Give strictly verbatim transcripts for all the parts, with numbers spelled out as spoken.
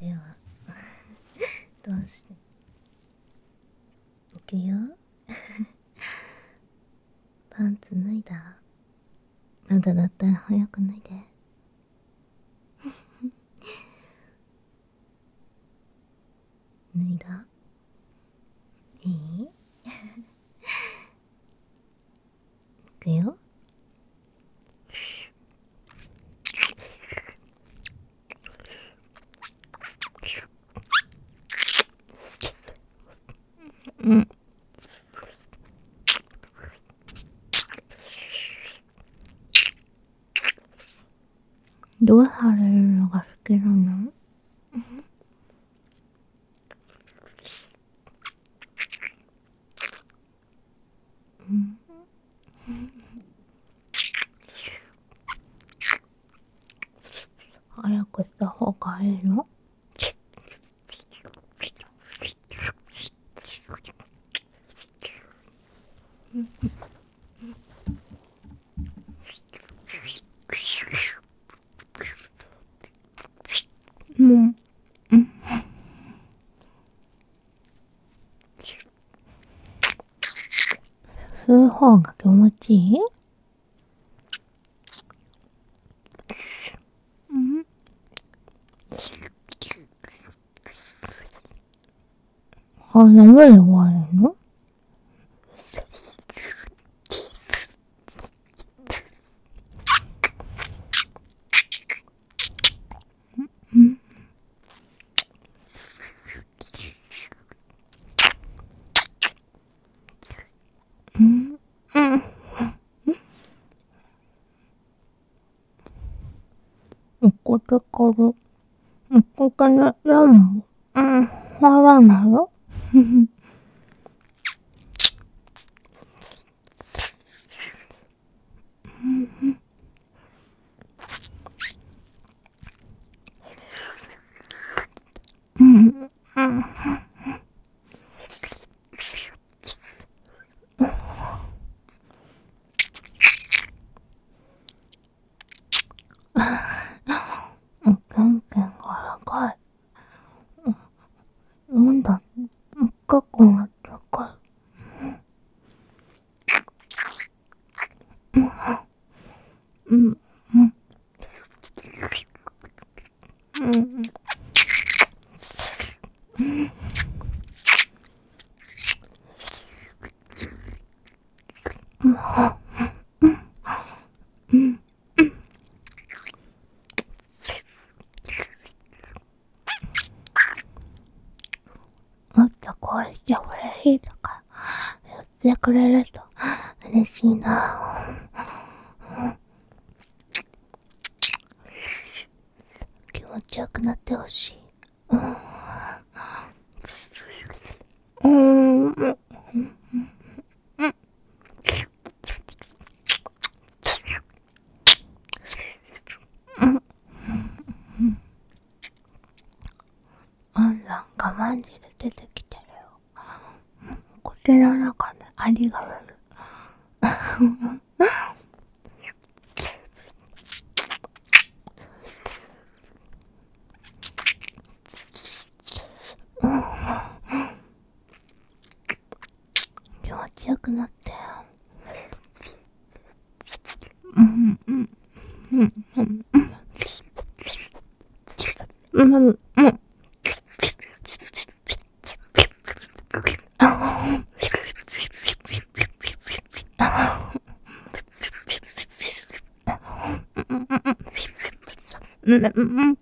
ではどうしていくよパンツ脱いだ？まだだったら早く脱いで脱いだ？いい？いくよ。うん。どうされるのが好きなの？うん。早くした方がいいの？もう、うん。吸う方が気持ちいい？うん。あ、眠い終わるの？うん。うん。うん。おこてかる。おこてね、でも、うん、入らないよ。うん。うん。うん、ケンケンが高い。なんだ、結構な高い。うん。うん。うん。うん。もっとこれして嬉しいとか言ってくれると嬉しいな。気持ちよくなってほしい。うん。うん。あんさん我慢汁出てきてるよ。こちらの中でありがある。気持ちよくなってよ。うんうんうんうんうんうんうんうん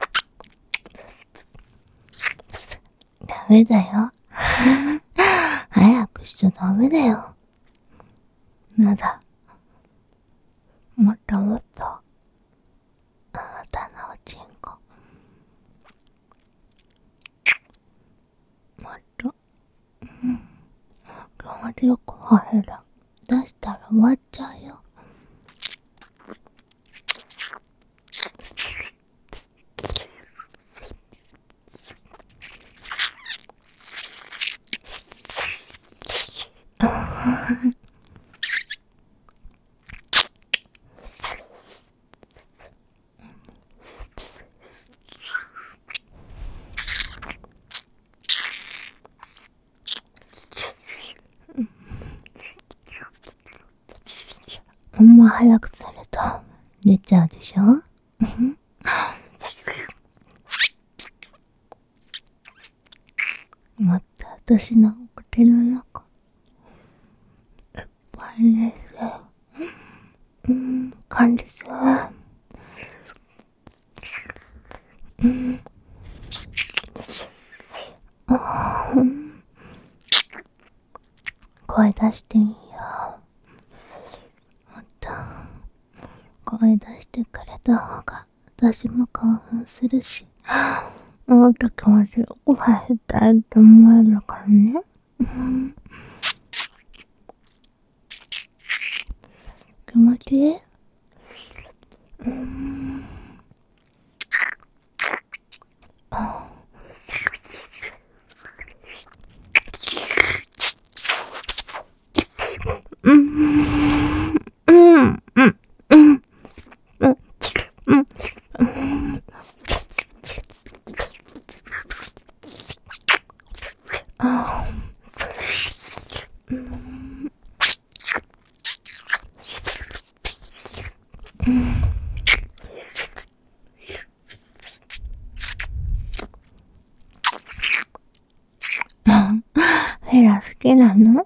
ダメだよ。早くしちゃダメだよ。まだ、もっともっと、あなたのおちんこ、もっと、気持ちよく入る。出したら終わっちゃうよ。 ほんま早くすると出ちゃうでしょ。また私の口の中いっぱいですよ。うん、感じする。うん。あー、声出してみよう。もっと声出してくれた方が私も興奮するし、もっと気持ちよくさせたいと思えるからね。うん、気持ちいい。うん。あ、うん。うん。うん。うん。うん。うん。あ、うん。うん。フェラ好きなの？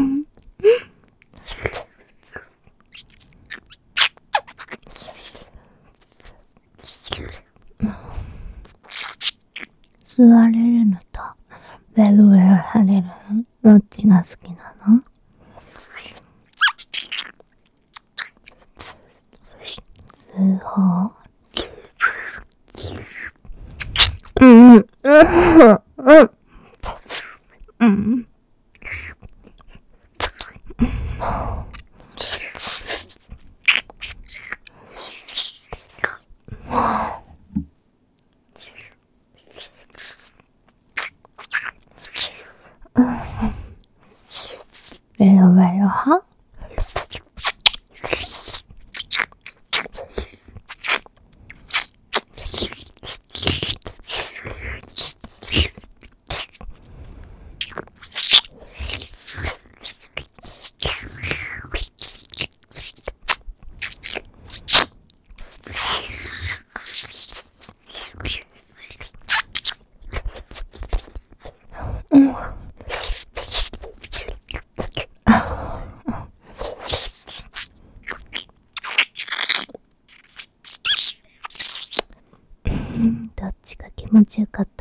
座れるのとベロベロされるのどっちが好きなの？すごい。うんうんうんうん。ベロベロは？うん。どっちが気持ちよかった？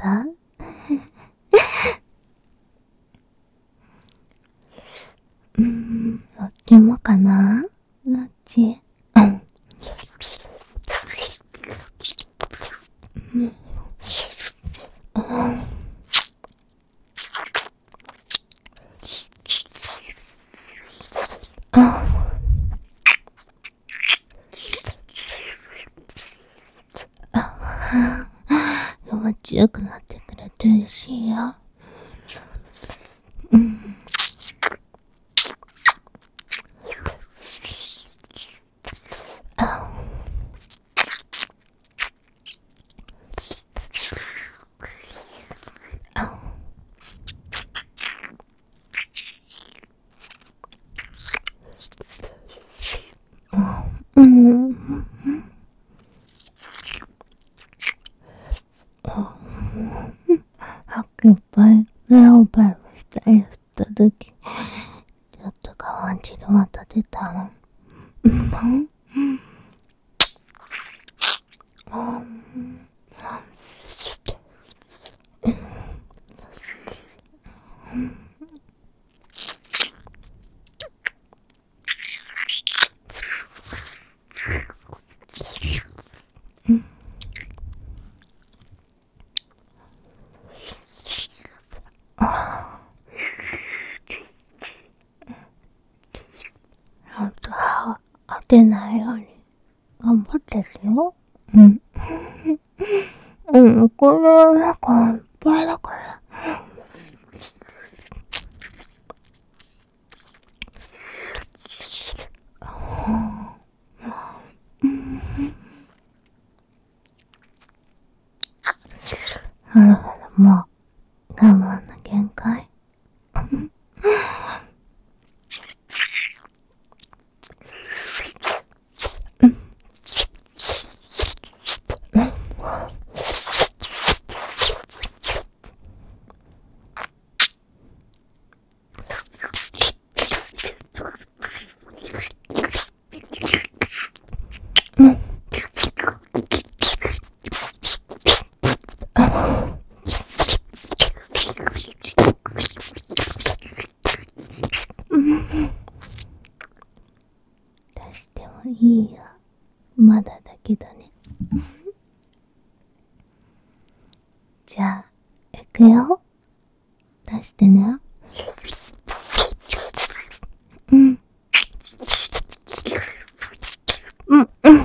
うーん、どっちもかな？どっち？うん。うん。あ、気持ちよくなってくれて嬉しいよ。うん。あ、あ、うん。さっきいっぱいベロベロしたりしたとき、ちょっと感じるまた出たの。うん。あと歯当てないように頑張ってるよ。うん。うん、これなんかいっぱいだから。なるほど、もう我慢の限界。 まだだけどね。じゃあ、いくよ。出してね。うん。うん、うん。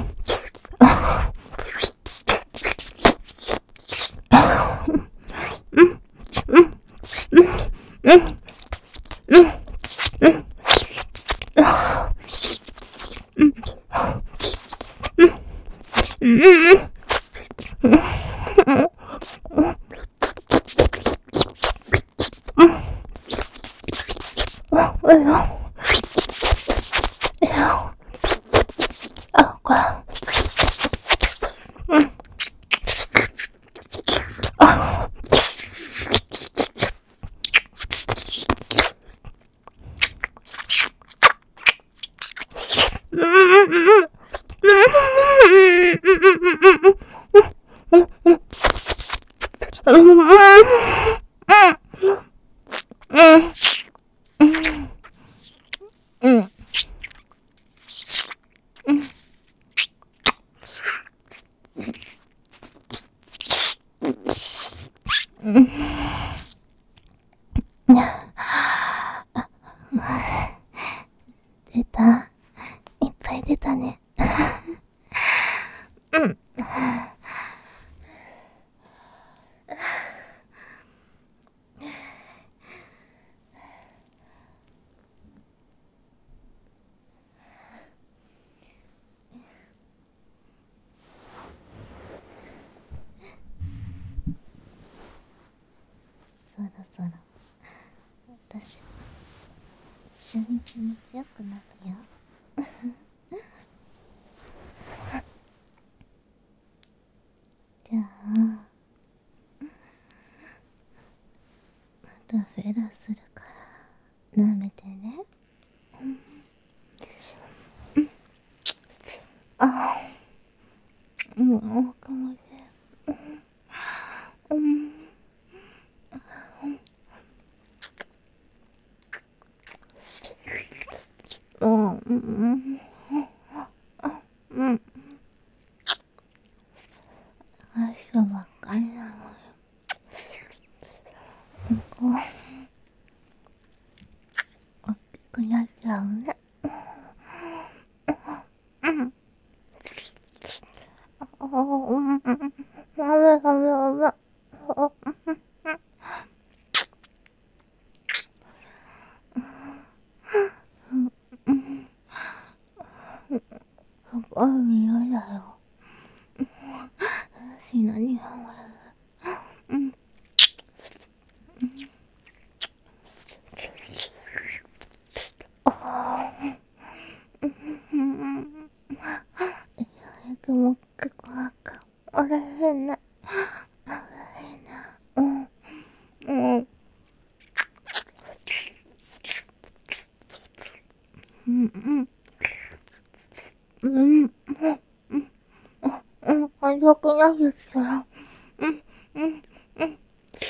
出た。いっぱい出たね。うん。そろそろ私一緒に気持ちよくなるよ。じゃあまたフェラするから舐めてね。ああ、もうかもしれん。うん。うん。うん。うん。朝ばっかりなのよ。大きくなっちゃうね。うん。ああ、うん。ダメダメダメ。すごい匂いだよ。私何がうん。ああ。うん。早くも結構なんかあれへんね。あれへんね。うん。うん。うん。うん。うん。うん。早くなってきたら。うん。うん。うん。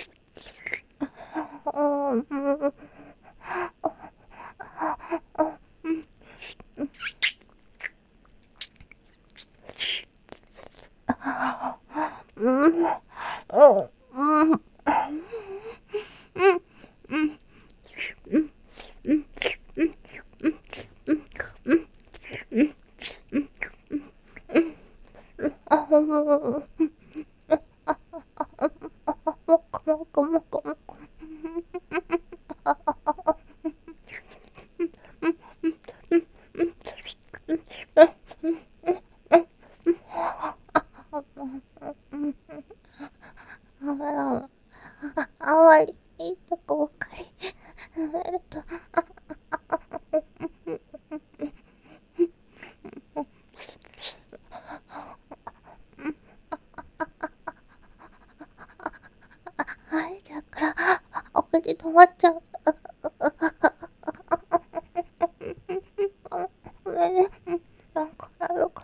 うん。うん。うん。うん。あほもこもこもこもこ。あわいいとこばかり食べると。はい、だからお口止まっちゃう。ごめんね。なんかあるから。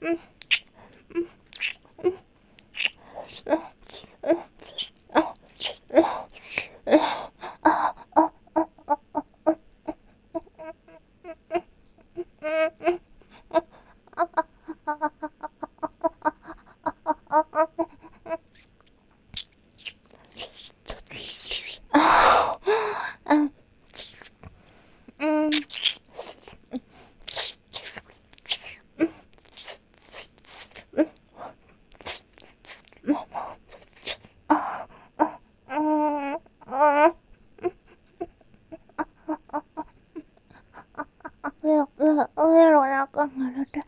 上の中が出て、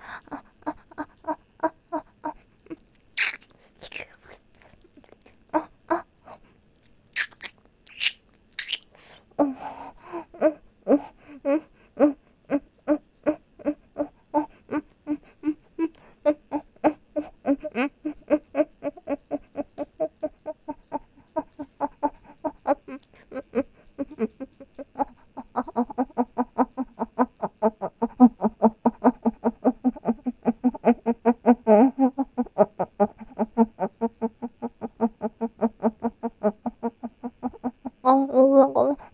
あ、ごめんごめん。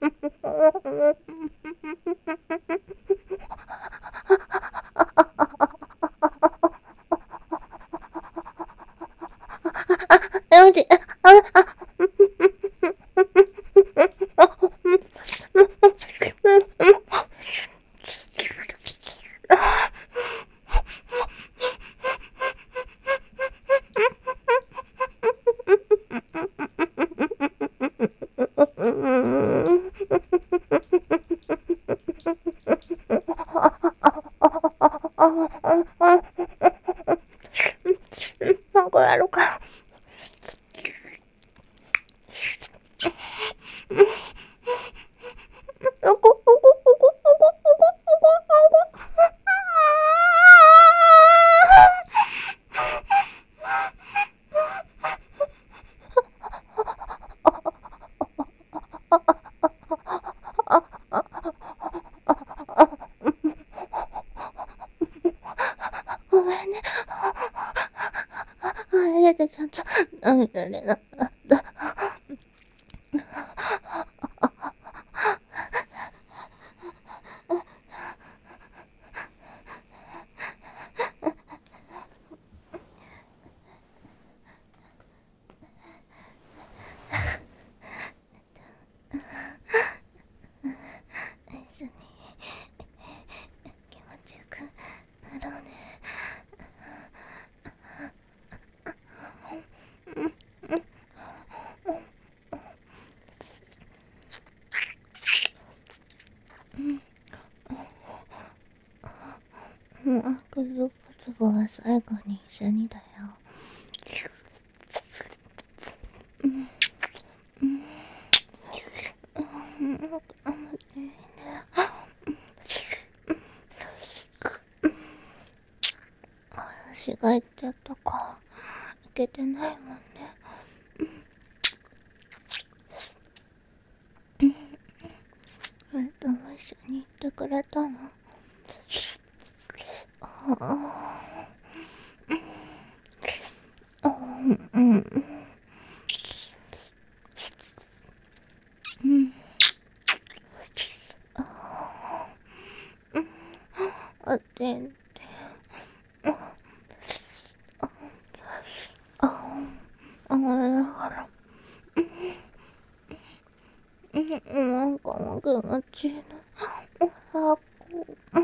え、マジ、あ、あ、なんかやろうか。ごめんね。あれでちゃんと、涙出なかった。一緒に気持ちよくなろうね。もう、あ、くずくつぼは最後に一緒にだよ。私が言っちゃったか。いけてないもんね。あれとも一緒に行ってくれたの。うん。あってんて。あ、だから。なんかもう気持ちいいの。あ、こう。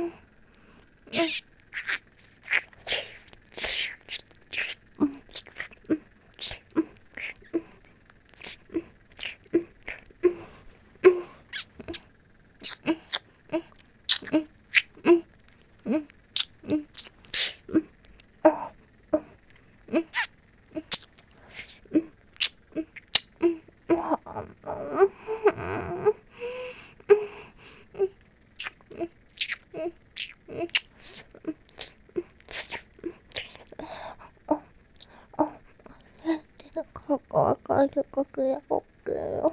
ここは快くやろっけよ。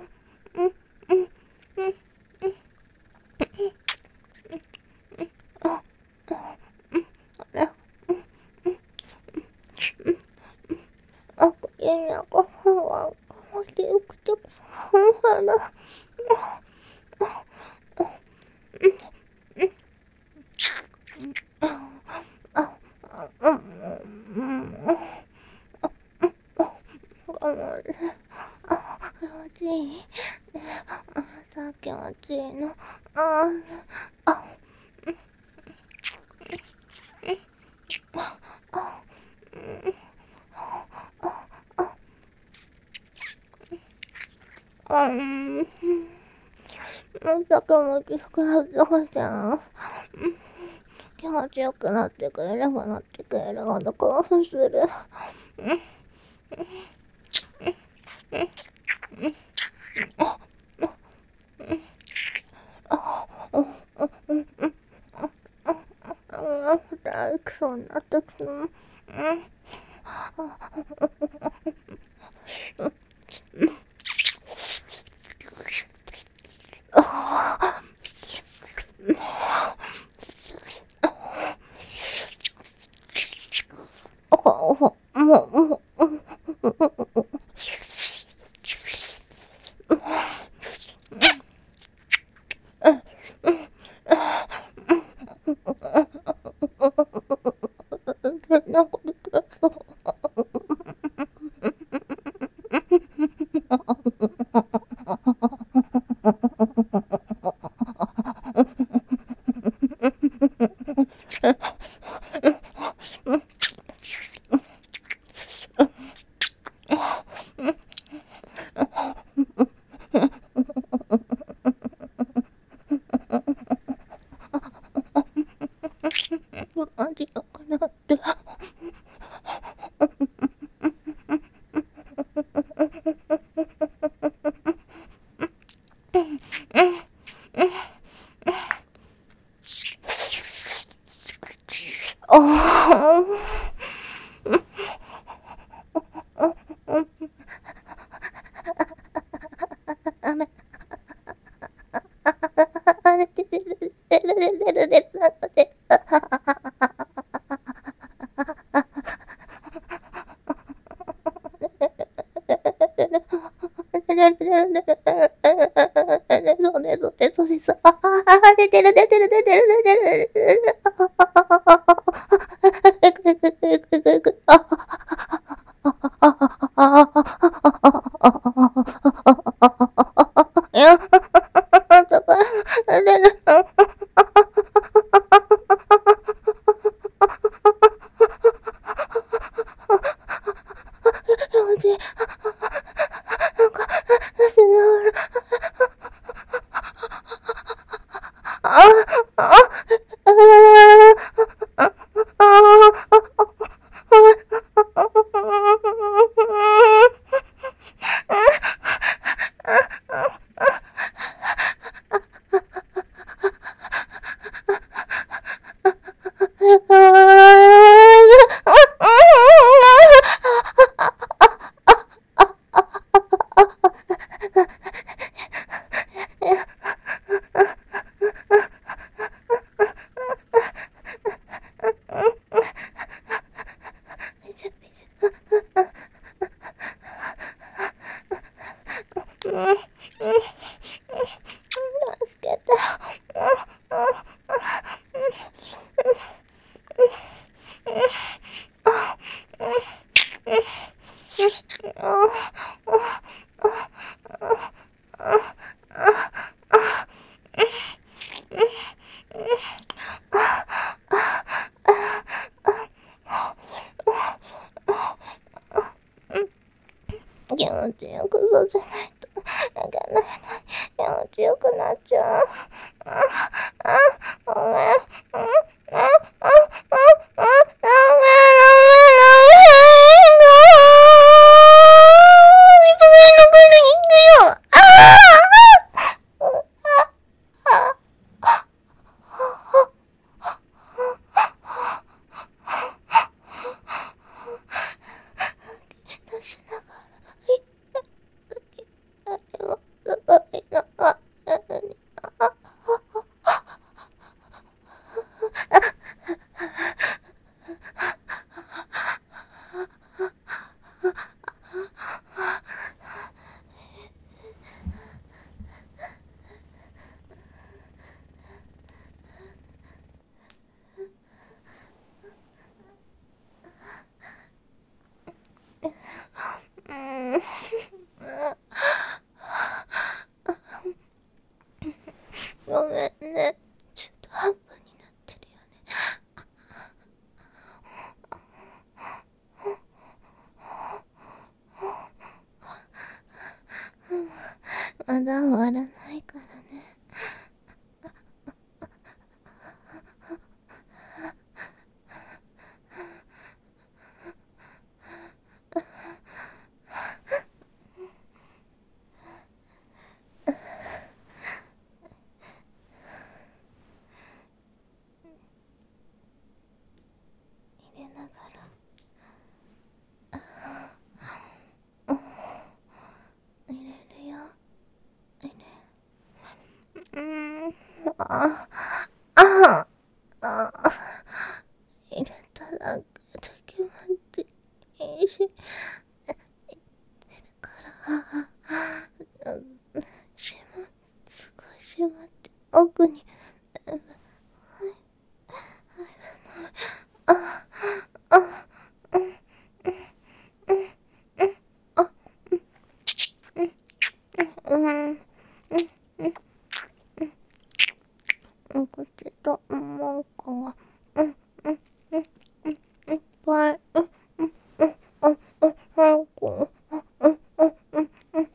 になんか不安が持ってよくて、不安だ。気持ちいい。さ気持ちいいの。ああ。うん。また気持ちよくなってほしいな。気持ちよくなってくれればなってくれるほど興奮する。大くそうになってくる。なんか味がかなって。ああ。それそれそれさ。出てる出てる出てる出てる。いや、とか、出る。気持ちいい。なんか、死ぬ。ああ、あ気持ちよくさせないといけないのに気持ちよくなっちゃう。ああ、ごめん。ああ、ああ、ああ、ごめん、ごめん、ごめん、ごめん、いいんだよ。ああ、出しながら。あれはすごいの。 まだ終わらないからね。入れながら入れるよ。入れる。うん。ああああ入れただけで気持ちいいし、からしますごいしまって奥にうんうん口ともうかがうんうんうんうんいっぱいうんうんうんうんうん早くうんうんうんうんうん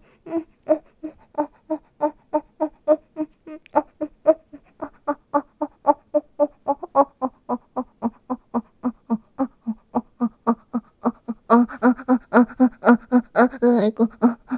最高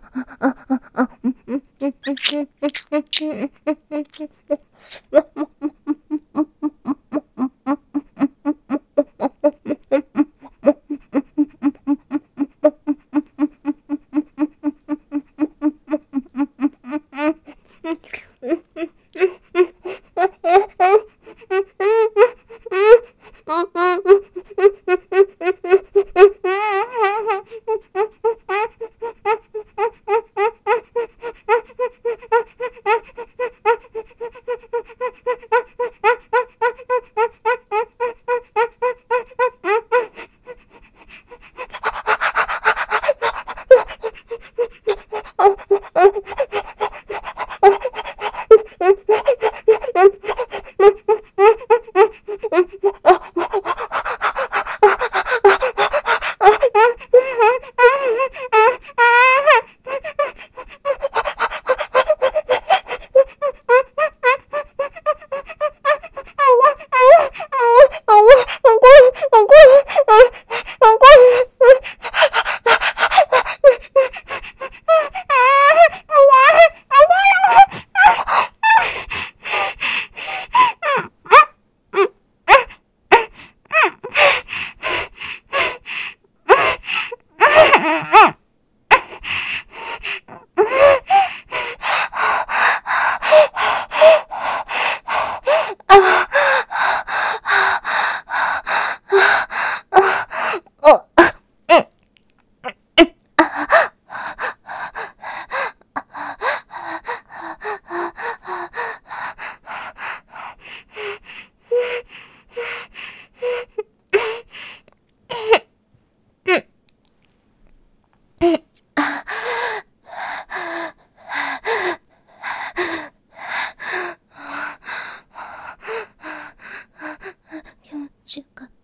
気持ちよかった。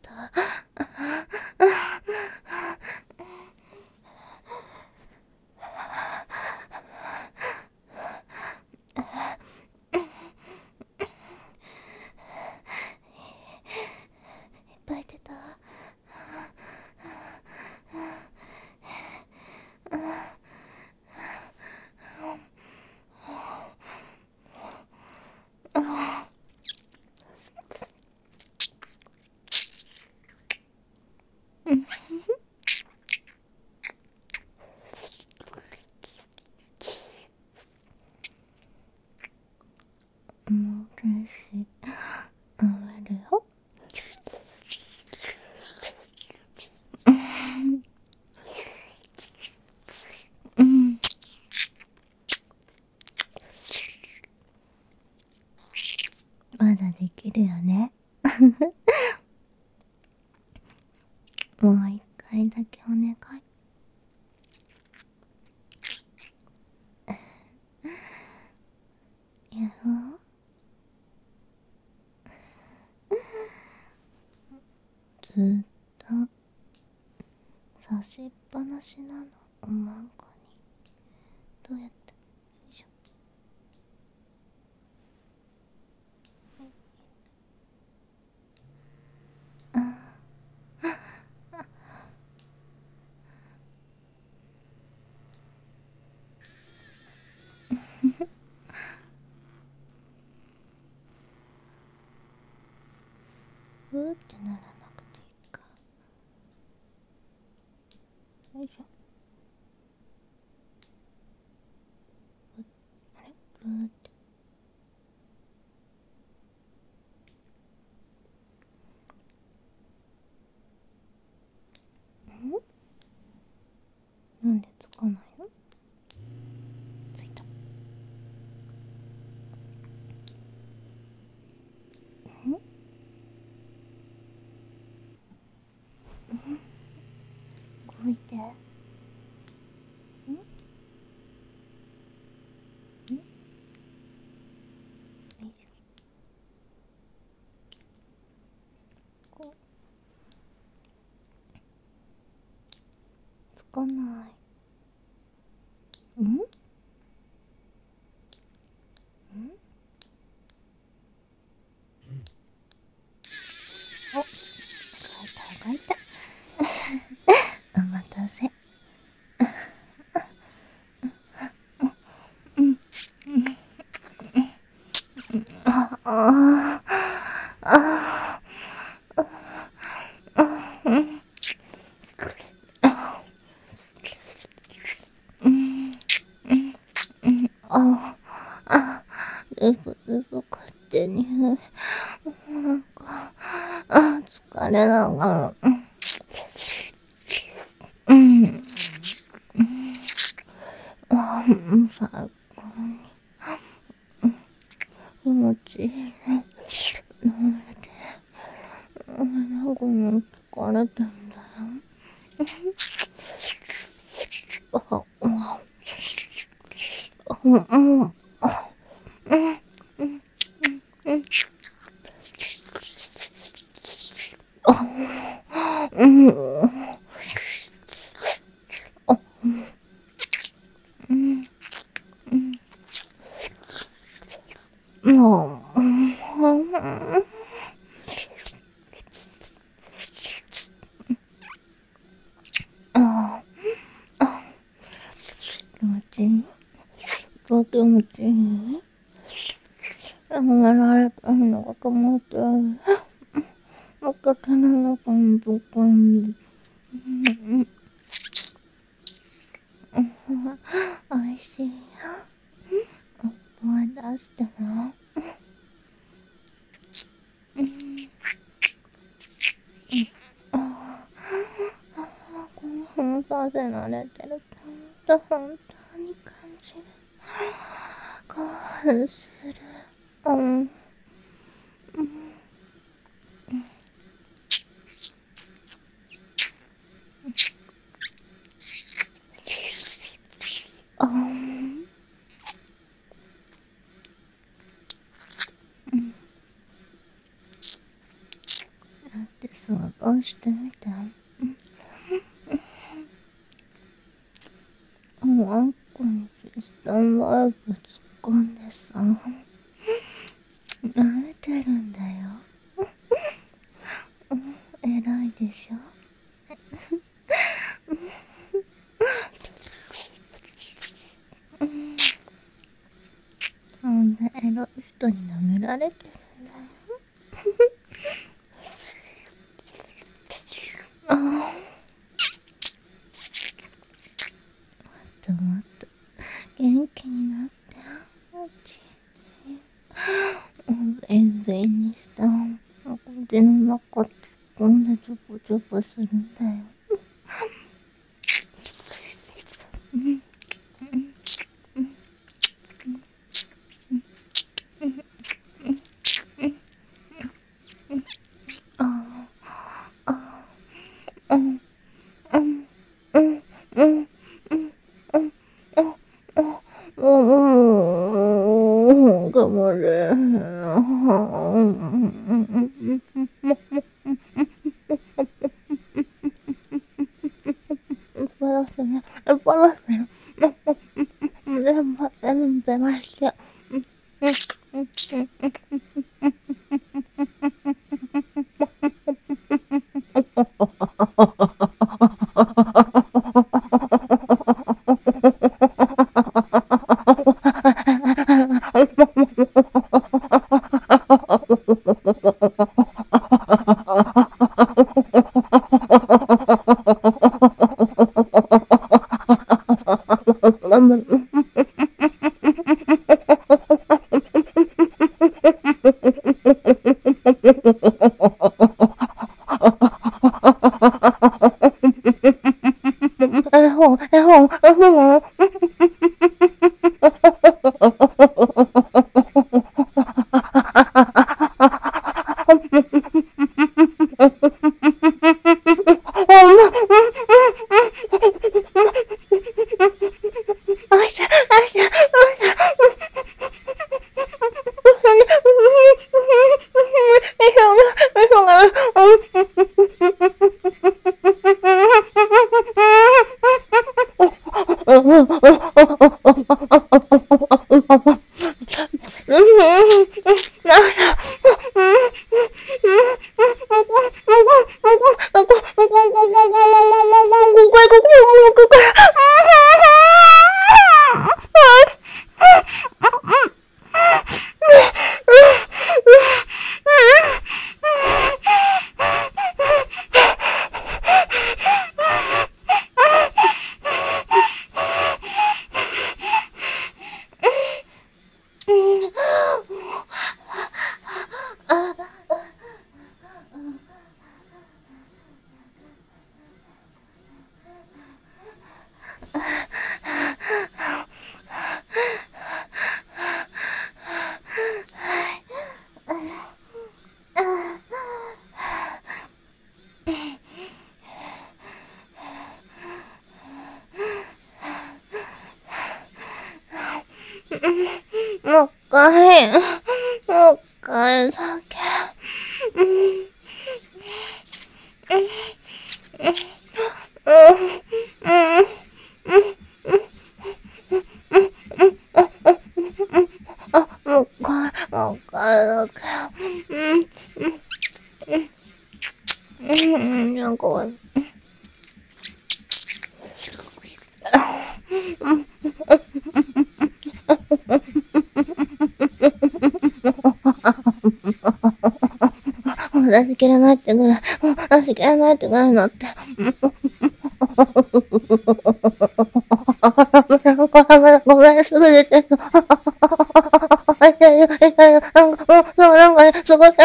いっぱい出た。もう天使あるよ。うんまだできるよね。もう一回だけお願い。やろう。ずっと差しっぱなしなのおまんこに。どうやってよいしいしょ。あれブーって。んなんでつかないの？ついた。ん動いて。んんよいしょ。こうつかない。んんお、動いた動いた。お待たせ。あああああずぶずぶ勝手になんかあ疲れながらうんあ最高に気持ちいいね。なんでなんかもう疲れてんだよ。あうんうんうんもうあ気持ちいい。と気持ちいい。褒められたのが気持ちいい。お口の中にぶっ込んでおいしいよ。おっぱい出してな。この本当で慣れてると本当に感じる。興奮する。うんうんだって想像してみて。もうあんこにピスタンバイブ突っ込んでさ慣れてるんだよ。偉いでしょ。そんな偉い人に舐められてるんだよ。ああちょっと元気になってうち全然にした腕の中突っ込んでジョボジョボするんだよ。ああうんうんうんうんうん頑張れ。バラすね。バラすね。全部全部まして。 もう一回、もう一回だけ。あ、もう一回、もう一回だけ。うん、うん、なんか、もう出し切れないってぐらい、もう出し切れないってぐらいになって。ごめん、すぐ出てる。痛いよ、痛いよ。なんか、もう、なんかね、すごい。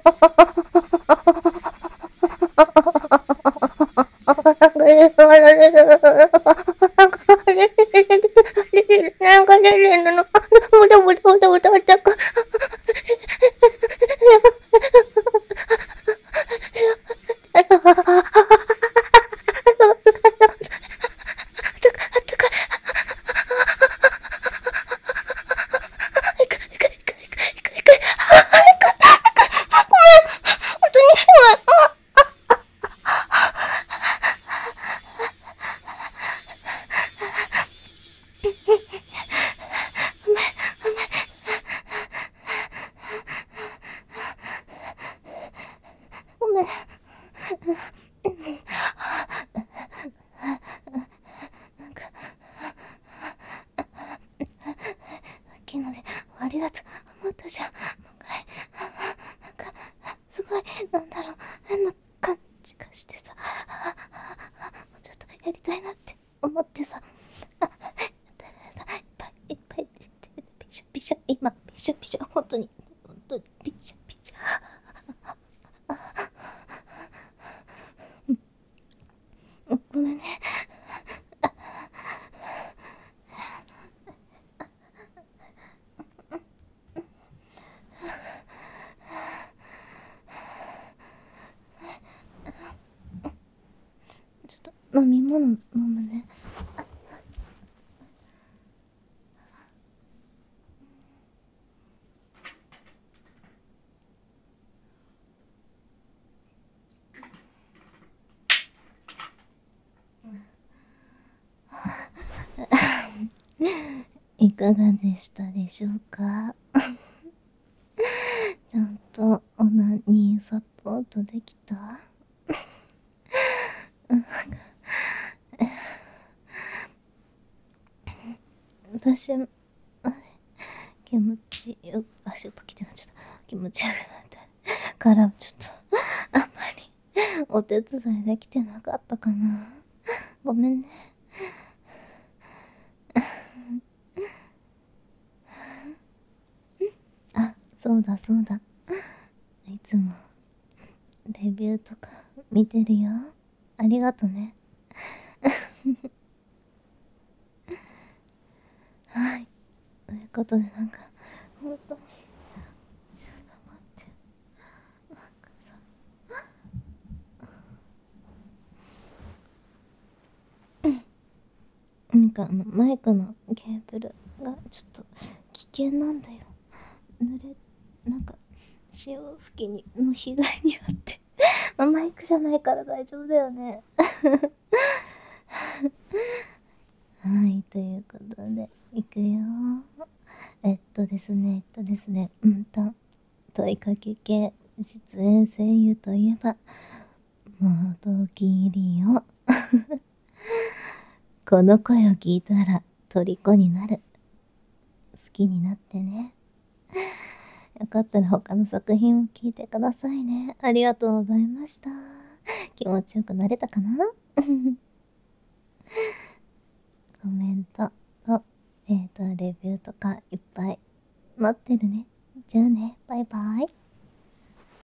なんか出てるの。もたもたもたもたもた。ごめん。さっきので終わりだと思ったじゃん。もう一回。なんか、すごい、なんだろう、変な感じがしてさ。もうちょっとやりたいなって思ってさ。あ、やったやった、いっぱいいっぱいビシャビシャ、今、ビシャビシャ、本当に、本当にビシャビシャ。ごめんね。ちょっと飲み物飲むね。いかがでしたでしょうか。ちゃんとオナニーサポートできた？私、あれ、気持ちよく、足をパキってなっちゃった。気持ちよくなったからちょっとあんまりお手伝いできてなかったかな。ごめんね。あ、そうだそうだ。いつもレビューとか見てるよ。ありがとね。はい。ということで、なんか、ほんと、ちょっと待って。なんかあの、マイクのケーブルがちょっと危険なんだよ。濡れ、なんか、潮吹きにの被害に遭って。まあ、マイクじゃないから大丈夫だよね。はい、ということで、いくよ。えっとですね、えっとですね、うんと、問いかけ系出演声優といえば、窓切りを。この声を聞いたら、虜になる。好きになってね。よかったら他の作品を聞いてくださいね。ありがとうございました。気持ちよくなれたかな。コメントと、えっと、レビューとかいっぱい待ってるね。じゃあね、バイバイ。